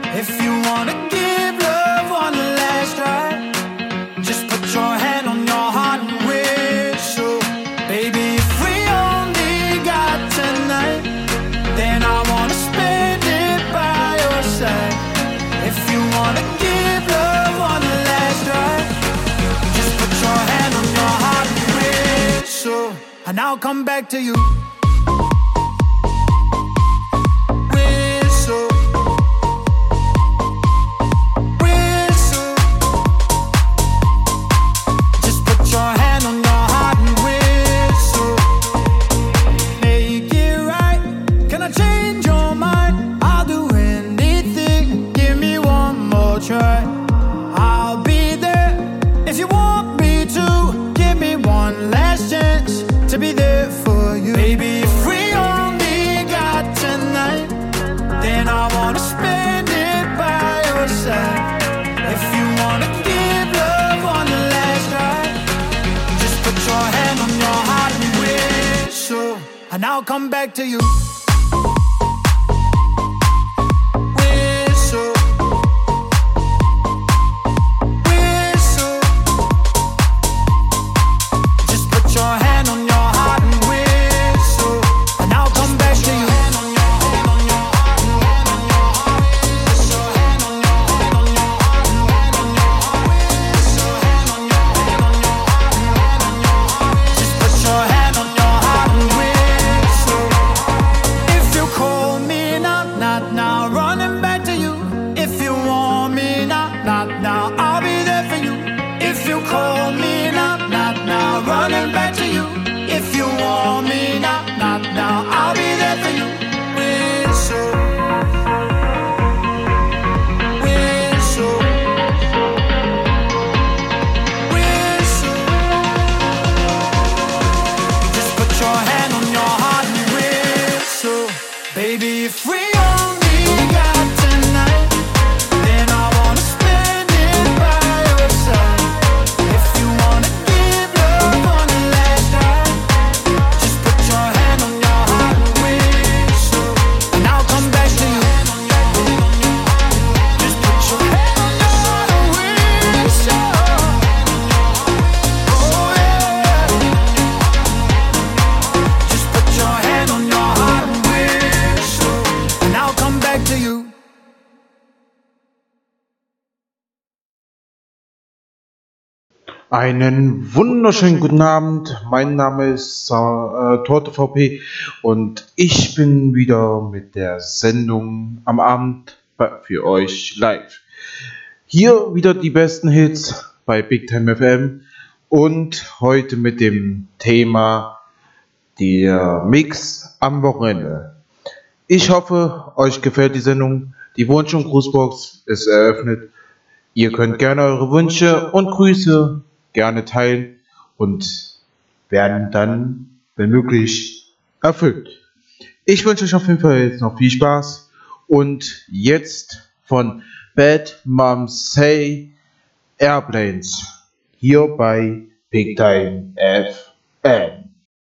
If you wanna give love one last try, just put your hand on your heart and whistle. Baby, if we only got tonight, then I wanna spend it by your side. If you wanna give love one last try, just put your hand on your heart and whistle, and I'll come back to you. And I'll come back to you. Whistle, whistle. Just put your hand on your heart and whistle, and I'll come back to you. Einen wunderschönen guten Abend, mein Name ist Torte VP und ich bin wieder mit der Sendung am Abend für euch live. Hier wieder die besten Hits bei Big Time FM und heute mit dem Thema der Mix am Wochenende. Ich hoffe, euch gefällt die Sendung. Die Wunsch- und Grußbox ist eröffnet. Ihr könnt gerne eure Wünsche und Grüße gerne teilen und werden dann, wenn möglich, erfüllt. Ich wünsche euch auf jeden Fall jetzt noch viel Spaß und jetzt von Bad Moms Say Airplanes hier bei Big Time FM.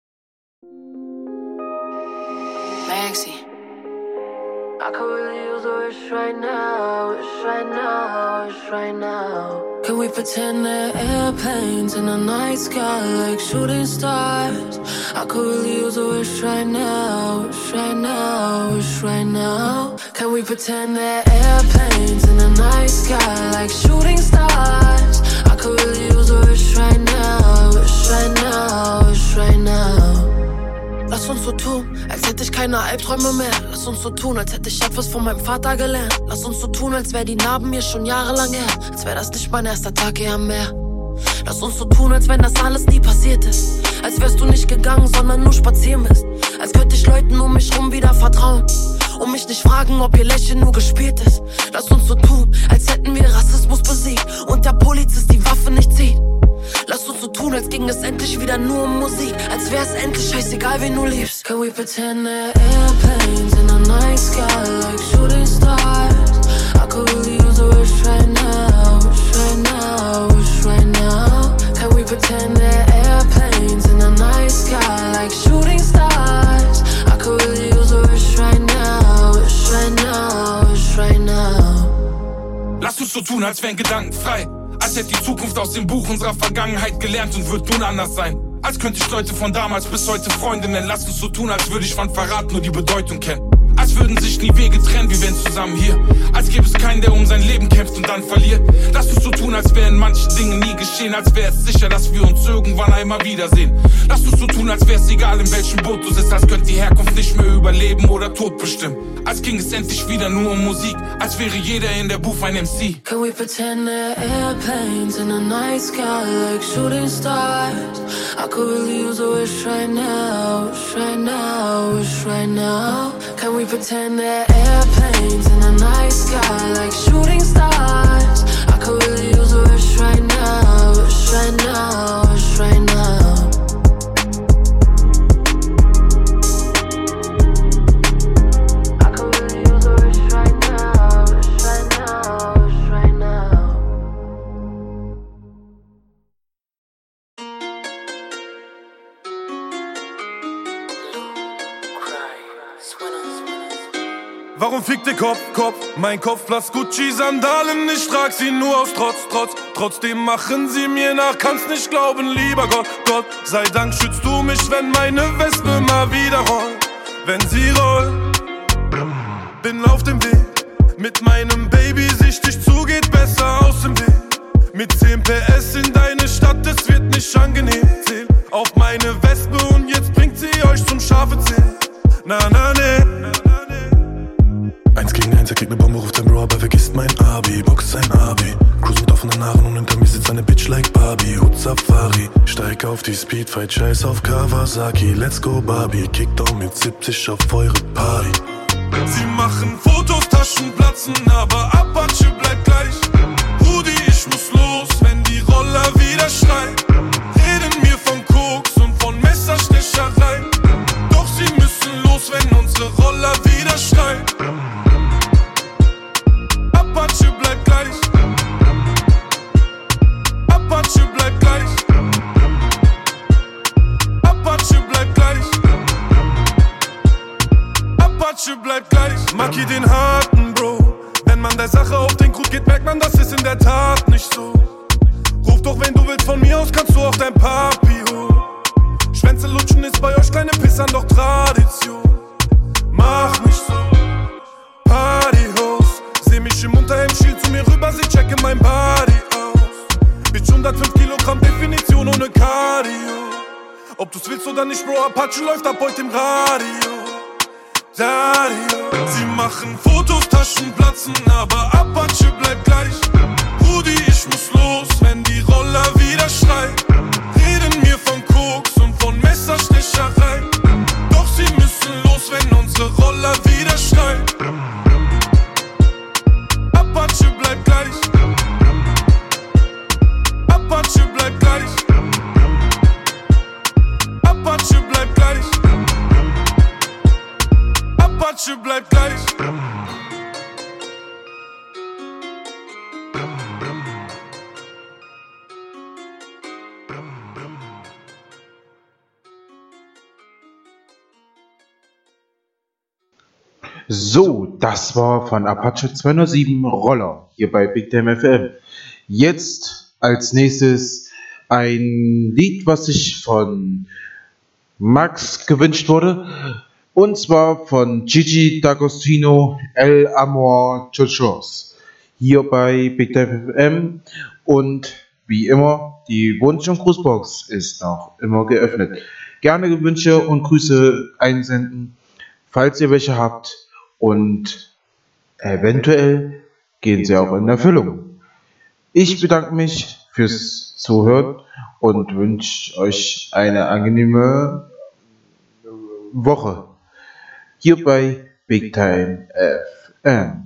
Maxi, I could really use a wish right now, wish right now, wish right now. Can we pretend they're airplanes in the night sky like shooting stars? I could really use a wish right now, wish right now, wish right now. Can we pretend they're airplanes in the night sky like shooting stars? I could really use a wish right now, wish right now, wish right now. Lass uns so tun, als hätte ich keine Albträume mehr. Lass uns so tun, als hätte ich etwas von meinem Vater gelernt. Lass uns so tun, als wär die Narben mir schon jahrelang her. Als wär das nicht mein erster Tag hier am Meer. Lass uns so tun, als wenn das alles nie passiert ist. Als wärst du nicht gegangen, sondern nur spazieren bist. Als könnte ich Leuten um mich rum wieder vertrauen und mich nicht fragen, ob ihr Lächeln nur gespielt ist. Lass uns so tun, als hätten wir Rassismus besiegt und der Polizist die Waffe nicht zieht. Lass uns so tun, als ging es endlich wieder nur um Musik. Als wär's endlich scheißegal, wen du liebst. Can we pretend they're airplanes in the night sky like shooting stars? I could really use a wish right now, wish right now, wish right now. Can we pretend they're airplanes in the night sky like shooting stars? I could really use a wish right now, wish right now, wish right now. es so tun, als wären Gedanken frei. Als hätte die Zukunft aus dem Buch unserer Vergangenheit gelernt und wird nun anders sein. Als könnte ich Leute von damals bis heute Freunde nennen. Lass uns so tun, als würde ich von Verrat nur die Bedeutung kennen. Als würden sich nie Wege trennen, wir wären zusammen hier. Als gäbe es keinen, der um sein Leben kämpft und dann verliert. Lass uns so tun, als wären manche Dinge nie geschehen. Als wäre es sicher, dass wir uns irgendwann einmal wiedersehen. Lass uns so tun, als wäre es egal, in welchem Boot du sitzt. Als könnte die Herkunft nicht mehr überleben oder Tod bestimmen. Als ging es endlich wieder nur um Musik. Als wäre jeder in der Booth ein MC. Can we pretend they're airplanes in the night sky like shooting stars? I could really use a wish right now, wish right now, wish right now. Can we pretend they're airplanes in the night sky like shooting stars? I could really use a wish right now, wish right now, wish right now. I could really use a wish right now, wish right now, wish right now. Warum fickt der Kopf? Mein Kopf blass Gucci-Sandalen, ich trag sie nur aus Trotz. Trotzdem machen sie mir nach, kann's nicht glauben, lieber Gott. Sei Dank schützt du mich, wenn meine Wespe mal wieder rollt. Wenn sie rollt, bin auf dem Weg. Mit meinem Baby, sicht dich zu, geht besser aus dem Weg. Mit 10 PS in deine Stadt, es wird nicht angenehm. Zähl auf meine Wespe und jetzt bringt sie euch zum scharfe Zählen. Na, ne. 1 gegen 1, er kriegt ne Bombe, ruft ein Bro, aber vergisst mein Abi. Box sein Abi, cruise mit offenen Haaren und hinter mir sitzt eine Bitch like Barbie. Hut Safari, steig auf die Speedfight, scheiß auf Kawasaki. Let's go Barbie, Kickdown mit 70 auf eure Party. Sie machen Fotos, Taschen platzen, aber Apache bleibt gleich. Rudi, ich muss los, wenn die Roller wieder schreien. Reden mir von Koks und von Messerstecherei. Doch sie müssen los, wenn unsere Roller wieder schreien. Apache bleibt gleich. Apache bleibt gleich. Apache bleibt gleich. Apache bleibt gleich. Maki den harten Bro. Wenn man der Sache auf den Grund geht, merkt man, das ist in der Tat nicht so. Ruf doch, wenn du willst, von mir aus kannst du auch dein Papi holen. Schwänze lutschen ist bei euch kleine Pissern doch Tradition. Mach nicht so. Partyhouse. Seh mich im Unterhemd, schiel zu mir rüber, sie checke mein Body aus. Bitch 105 Kilogramm, Definition ohne Cardio. Ob du's willst oder nicht, Bro, Apache läuft ab heute im Radio. Dario. Sie machen Fotos, Taschen platzen, aber Apache bleibt gleich. Rudi, ich muss los, wenn die Roller wieder schreien. Reden mir von Koks und von Messerstecherei. Doch sie müssen los, wenn unsere Roller wieder schreien. Apache bleibt gleich. Apache bleibt gleich. Apache bleibt gleich. Apache bleibt gleich. So, das war von Apache 207 Roller hier bei Big Time FM. Jetzt als nächstes ein Lied, was sich von Max gewünscht wurde. Und zwar von Gigi D'Agostino, El Amor Chochos. Hier bei Big Time FM. Und wie immer, die Wunsch- und Grußbox ist noch immer geöffnet. Gerne Wünsche und Grüße einsenden, falls ihr welche habt. Und eventuell gehen sie auch in Erfüllung. Ich bedanke mich fürs Zuhören und wünsche euch eine angenehme Woche hier bei Big Time FM.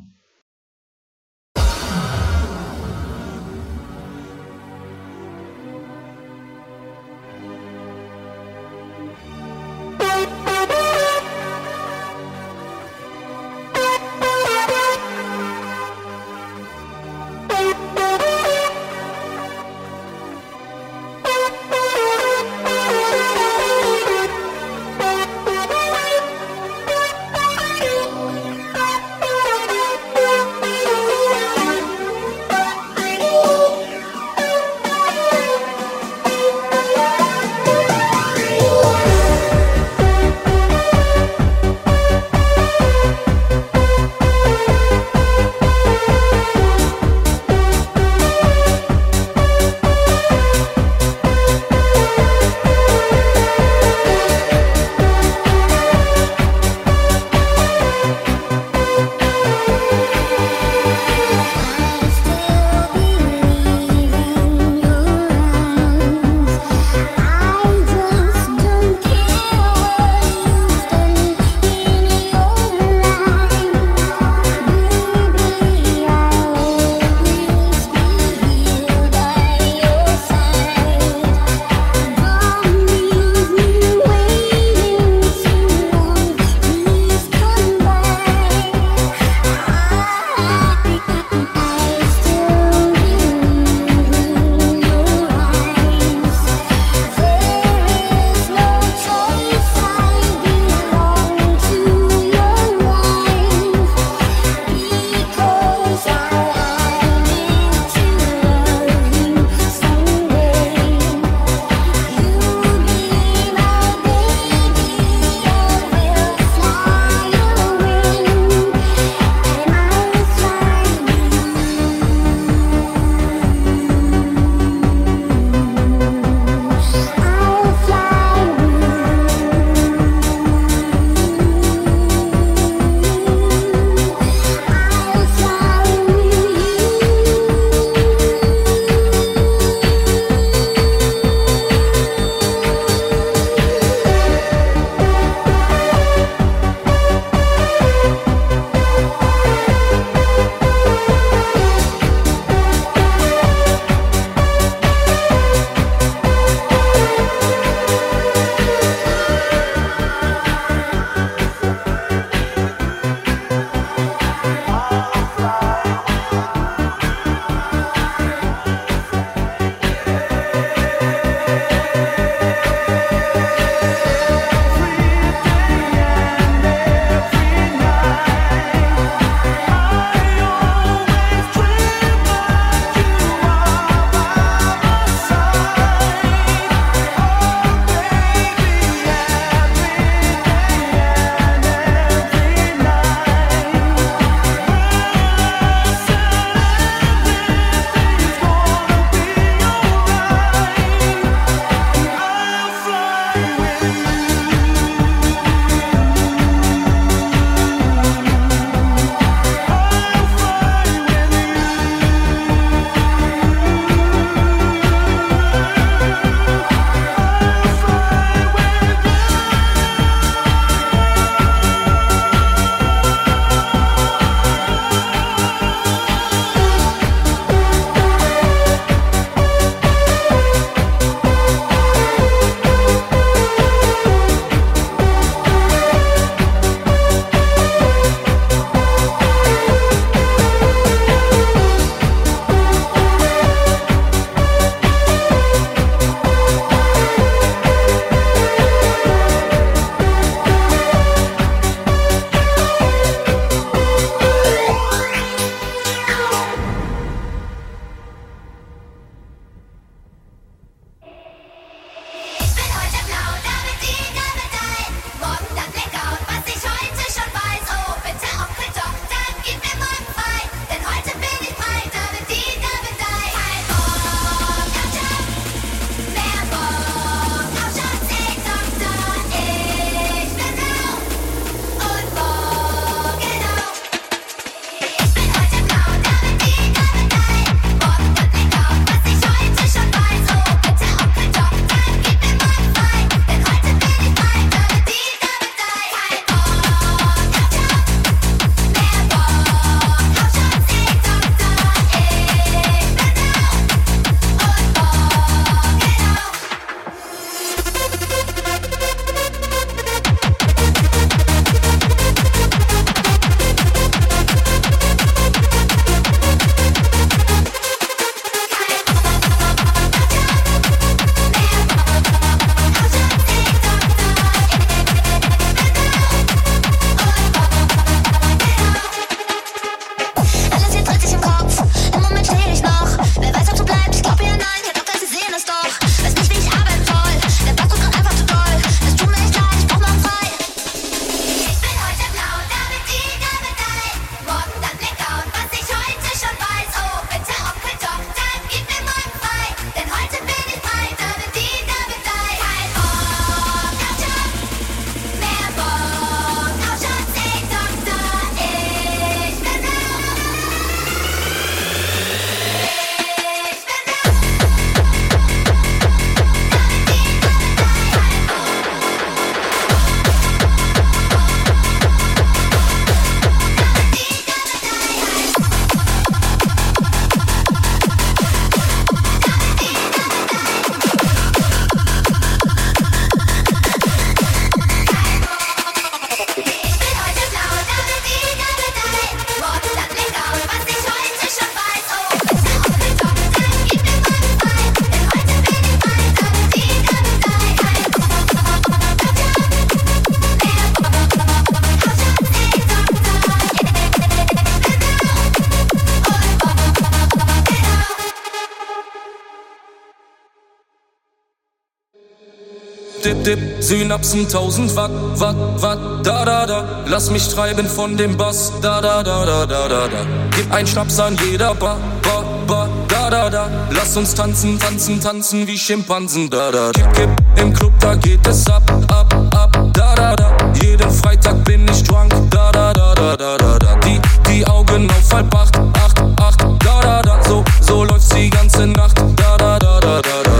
dip, Synapsen 1000 Watt, da, da, da. Lass mich treiben von dem Bass, da, da, da, da, da, da, da. Gib ein Schnaps an jeder Bar, da, da, da. Lass uns tanzen, tanzen, tanzen wie Schimpansen, da, da, da. Kipp, im Club, da geht es ab, da, da, da. Jeden Freitag bin ich drunk, da, da, da, da, da, da, da. Die Augen auf halb acht, da, da, da. So läuft's die ganze Nacht, da, da, da, da, da, da.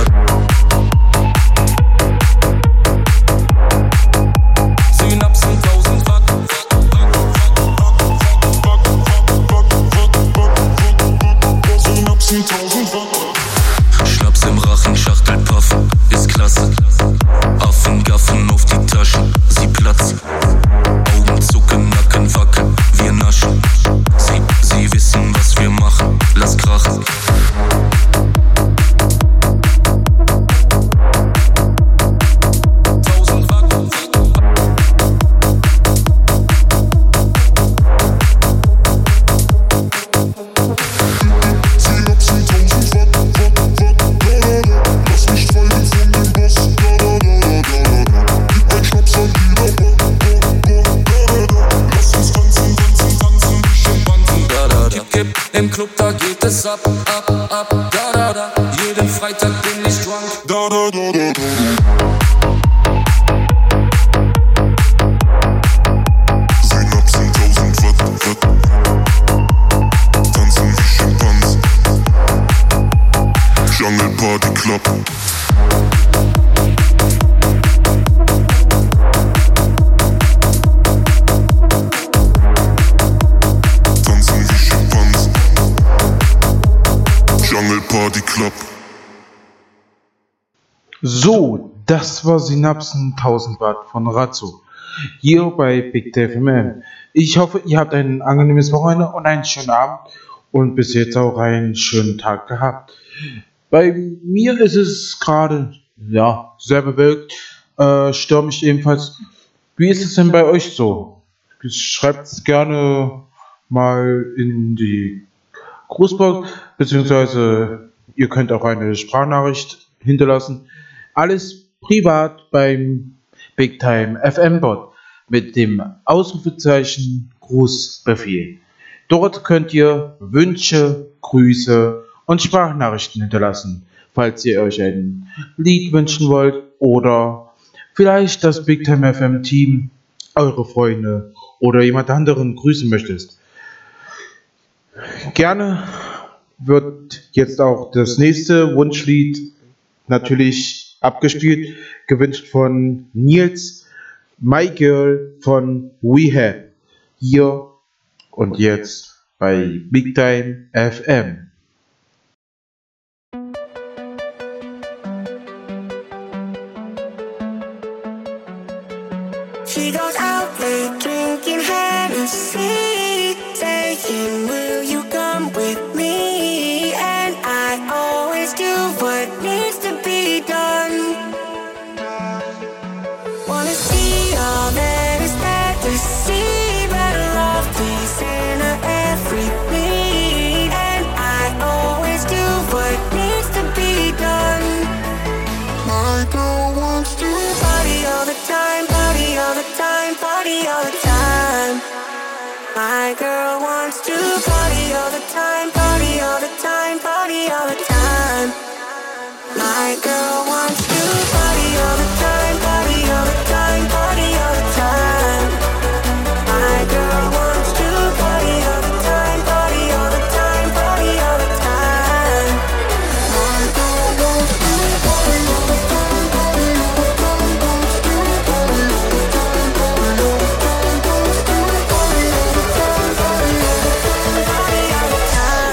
Synapsen 1000 Watt. Synapsen 1000 Watt. Schnaps im Rachen, Schachtel puffen, ist klasse. Affen gaffen auf die Taschen, sie platzen. Augen zucken, Nacken wackeln, wir naschen. Sie wissen, was wir machen, lass krachen. Im Club, da geht es ab, da, da, da. Jeden Freitag bin ich drunk, da, da, da, da, da. Synapsen 1000 Watt. Tanzen wie Schimpansen. Jungle Party Club. Party Club. So, das war Synapsen 1000 Watt von Razzo. Hier bei Big Day FM. Ich hoffe, ihr habt ein angenehmes Wochenende und einen schönen Abend und bis jetzt auch einen schönen Tag gehabt. Bei mir ist es gerade, sehr bewölkt, stürmisch ebenfalls. Wie ist es denn bei euch so? Schreibt es gerne mal in die Grußbox, beziehungsweise ihr könnt auch eine Sprachnachricht hinterlassen. Alles privat beim Big Time FM Bot mit dem Ausrufezeichen Grußbefehl. Dort könnt ihr Wünsche, Grüße und Sprachnachrichten hinterlassen, falls ihr euch ein Lied wünschen wollt oder vielleicht das Big Time FM Team, eure Freunde oder jemand anderen grüßen möchtest. Gerne wird jetzt auch das nächste Wunschlied natürlich abgespielt, gewünscht von Nils, My Girl von We Have, hier und jetzt bei Big Time FM. She goes out late drinking Hennessy, saying, will you come with me? And I always do what needs to be done. Wanna see all that is bad to see, but love peace in her every need. And I always do what needs to be done. My girl wants to party all the time, party all the time, party all the time. My girl wants to party all the time, party all the time, party all the time. My girl wants to party all the time, party all the time, party all the time. My girl wants to party all the time, party all the time, party all the time. My girl wants to party all the time, party all the time, wants to party all the time, party all the time, wants to party all the time, party all the time, party all the time.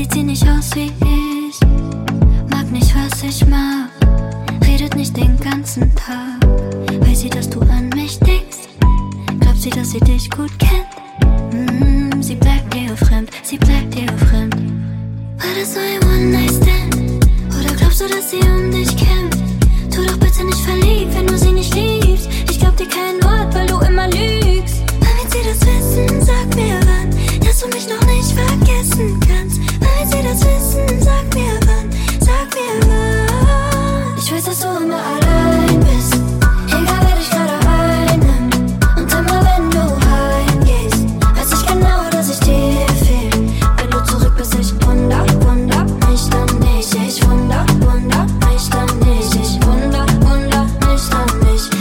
sieht sie nicht aus wie ich. Mag nicht, was ich mag. Redet nicht den ganzen Tag. Weiß sie, dass du an mich denkst? Glaubt sie, dass sie dich gut kennt? Sie bleibt dir fremd, sie bleibt dir fremd. War das so ein One-Night-Stand? Oder glaubst du, dass sie um dich kämpft? Tu doch bitte nicht verliebt, wenn du sie nicht liebst. Ich glaub dir kein Wort, weil du immer lügst. Wann wird sie das wissen? Sag mir wann, dass du mich noch nicht vergessen kannst. Wann wird sie das wissen? Sag mir wann, sag mir wann. Ich weiß, dass du immer allein bist, egal wer dich gerade einnimmt. Und immer wenn du heimgehst, weiß ich genau, dass ich dir fehl. Wenn du zurück bist, ich wunder mich dann nicht. Ich wunder mich dann nicht. Ich wunder mich dann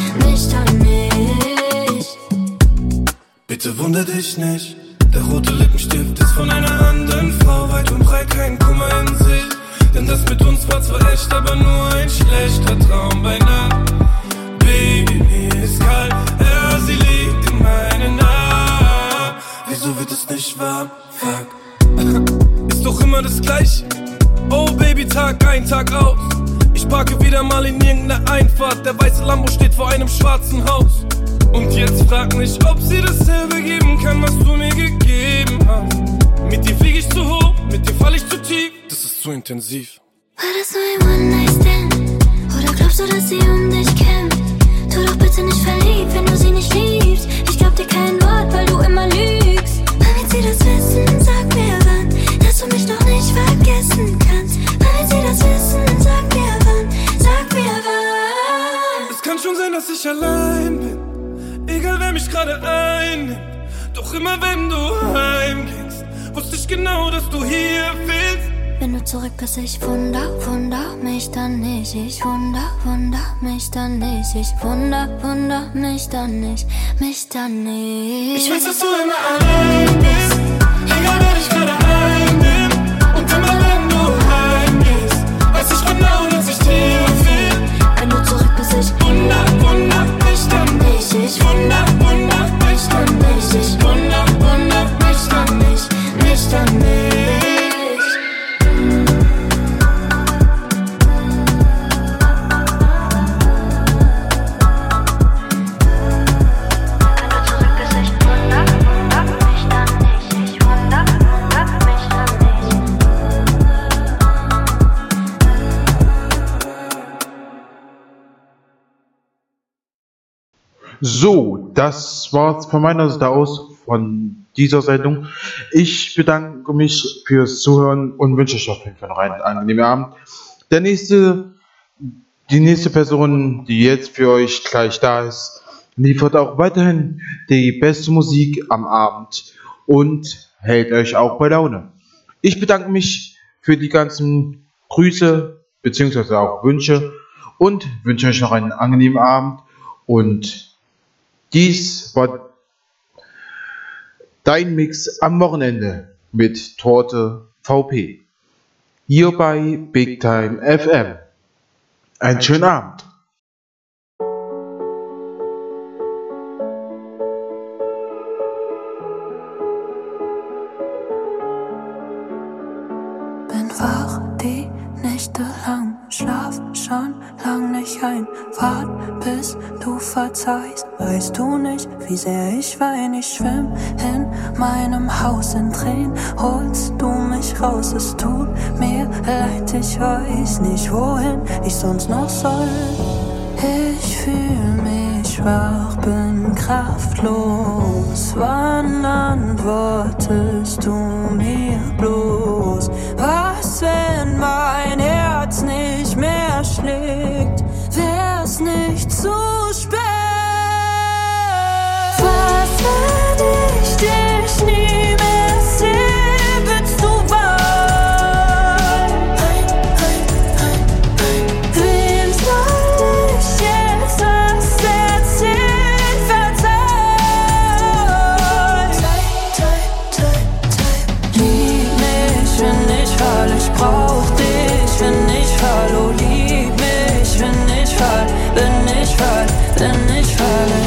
nicht. Bitte wunder dich nicht, der rote Lippenstift ist von einer anderen Frau. Weit und breit kein Kummer in sich, denn das mit uns war zwar echt, aber nur ein schlechter Traum bei Nacht. Baby, mir ist kalt, ja, sie liegt in meinen Armen. Wieso wird es nicht warm? Fuck. Ist doch immer das Gleiche. Oh Baby, Tag ein, Tag aus. Ich parke wieder mal in irgendeiner Einfahrt. Der weiße Lambo steht vor einem schwarzen Haus. Und jetzt frag mich, ob sie dasselbe geben kann, was du mir gegeben hast. Mit dir flieg ich zu hoch, mit dir fall ich zu tief. Das ist zu intensiv. War das so ein One-Night-Stand? Oder glaubst du, dass sie um dich kämpft? Tu doch bitte nicht verliebt, wenn du sie nicht liebst. Ich glaub dir kein Wort, weil du immer lügst. Wann wird sie das wissen? Sag mir wann, dass du mich noch nicht vergessen kannst. Wann wird sie das wissen? Sag mir wann, sag mir wann. Es kann schon sein, dass ich allein bin, egal wer mich gerade einnimmt. Doch immer wenn du heimgehst, wusste ich genau, dass du hier fehlst. Wenn du zurück bist, ich wunder mich dann nicht. Ich wunder mich dann nicht. Ich wunder mich dann nicht. Ich weiß, dass du immer allein bist, egal wer dich gerade einnimmt. Und immer wenn du heimgehst, weiß ich genau, dass ich dir fehl. Wenn du zurück bist, ich wunder mich dann nicht. Ich wunder mich dann nicht. Ich wunder mich dann nicht. Mich dann nicht. So, das war's von meiner Seite aus von dieser Sendung. Ich bedanke mich fürs Zuhören und wünsche euch auf jeden Fall noch einen angenehmen Abend. Die nächste Person, die jetzt für euch gleich da ist, liefert auch weiterhin die beste Musik am Abend und hält euch auch bei Laune. Ich bedanke mich für die ganzen Grüße bzw. auch Wünsche und wünsche euch noch einen angenehmen Abend. Und dies war dein Mix am Wochenende mit Torte VP. Hier bei Big Time FM. Einen schönen Abend. Bin wach die Nächte lang, schlaf schon lang nicht ein. Wart bis du verzeihst, weißt du nicht, wie sehr ich wein. Ich schwimm in meinem Haus in Tränen, holst du mich raus. Es tut mir leid, ich weiß nicht, wohin ich sonst noch soll. Ich fühl mich schwach, bin kraftlos. Wann antwortest du mir bloß? Was, wenn mein Herz nicht mehr schlägt? Wär's nicht zu spät? Was, wenn ich dich nie mehr seh? Willst du weinen? Wem soll ich jetzt was erzählen? Verzeih. Lieb mich, wenn ich fall, ich brauch dich, wenn ich fall. Oh, lieb mich, wenn ich fall, wenn ich falle.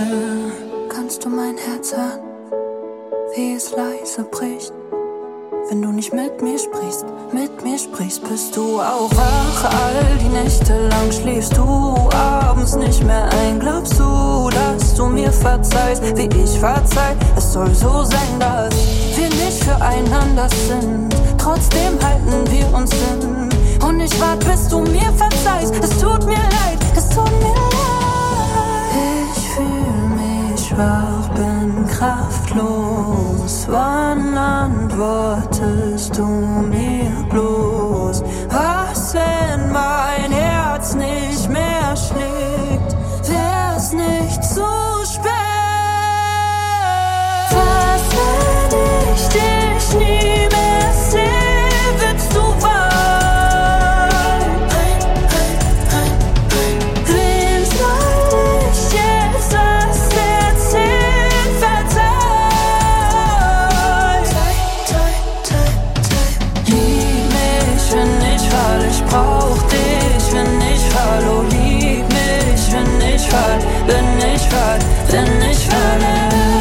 Kannst du mein Herz hören, wie es leise bricht? wenn du nicht mit mir sprichst, bist du auch wach. All die Nächte lang schläfst du abends nicht mehr ein. Glaubst du, dass du mir verzeihst, wie ich verzeih? Es soll so sein, dass wir nicht füreinander sind. Trotzdem halten wir uns hin. Und ich warte, bis du mir verzeihst. Es tut mir leid, es tut mir leid. Ich fühl mich schwach, bin kraftlos. Wann antwortest du mir bloß? Was, wenn mein Herz nicht mehr schlägt? Wär's nicht zu spät? Was, wenn ich dich nie mehr seh? Willst du weinen? Wem soll ich jetzt was erzählen? Verzeih! Lieb mich, wenn ich fall, ich brauch dich, wenn ich fall. Oh, lieb mich, wenn ich fall, wenn ich fall, wenn ich falle.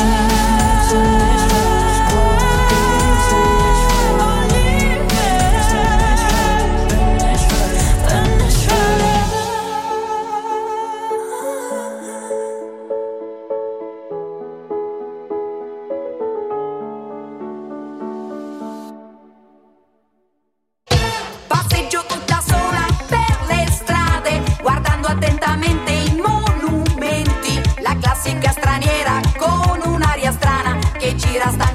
Passeggio tutta sola per le strade, guardando attentamente i monumenti. La classica straniera con un'aria strana che gira sta